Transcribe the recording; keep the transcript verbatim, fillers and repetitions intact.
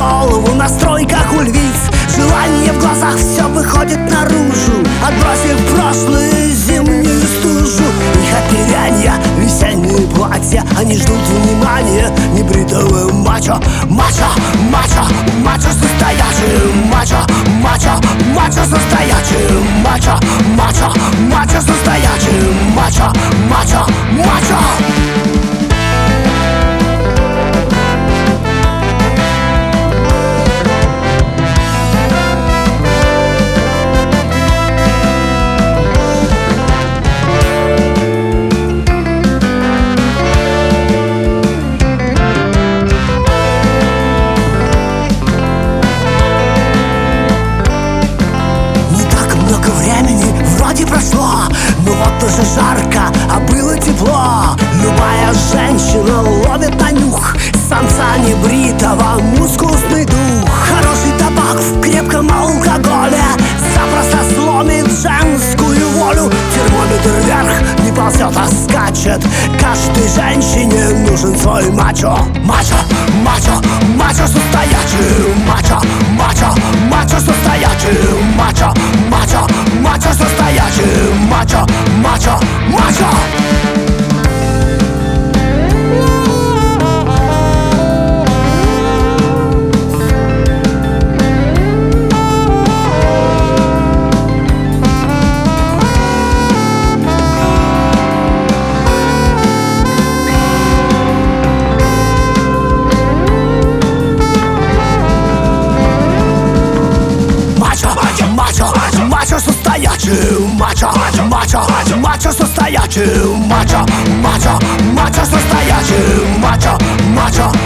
голову, настрой как у львиц. Желание в глазах, все выходит наружу, отбросив прошлую зимнюю стужу. Их оперянья, весенние платья, они ждут внимания небритого мачо. Мачо, мачо, мачо состоячий, мачо, мачо, мачо состоячий, мачо, мачо, мачо состоячий, мачо, мачо, мачо. Прошло, но вот уже жарко, а было тепло. Любая женщина ловит на нюх самца небритого, мускусный дух. Хороший табак в крепком алкоголе запросто сломит женскую волю. Термометр вверх не ползет, а скачет. Каждой женщине нужен свой мачо. Мачо, мачо, мачо состоячий, мачо, мачо, мачо состоячий, мачо, мачо, мачо состоячий, мачо, мачо, мачо. Мачо состоячий, мачо, мачо, мачо состоячий, мачо, мачо, мачо состоячий, мачо, мачо.